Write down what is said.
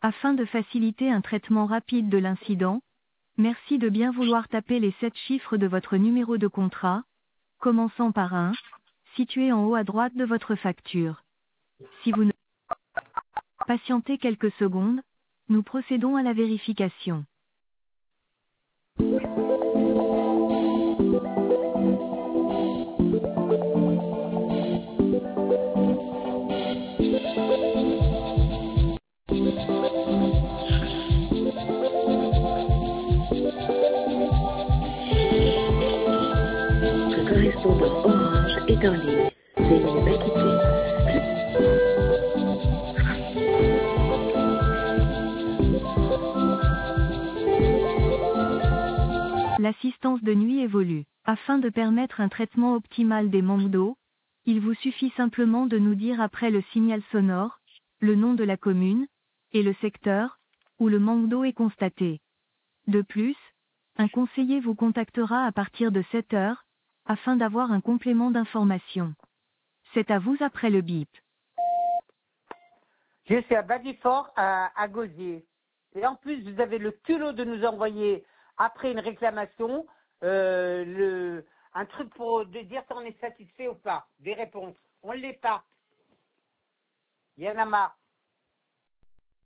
Afin de faciliter un traitement rapide de l'incident, merci de bien vouloir taper les 7 chiffres de votre numéro de contrat, commençant par 1, situé en haut à droite de votre facture. Si vous ne patientez quelques secondes, nous procédons à la vérification. Votre correspondant Orange est en ligne. Veuillez ne pas quitter. L'assistance de nuit évolue. Afin de permettre un traitement optimal des manques d'eau, il vous suffit simplement de nous dire après le signal sonore, le nom de la commune, et le secteur, où le manque d'eau est constaté. De plus, un conseiller vous contactera à partir de 7 heures, afin d'avoir un complément d'information. C'est à vous après le bip. Je suis à Badifort, à Gosier. Et en plus, vous avez le culot de nous envoyer, après une réclamation, un truc pour de dire si on est satisfait ou pas. Des réponses. On ne l'est pas. Il y en a marre.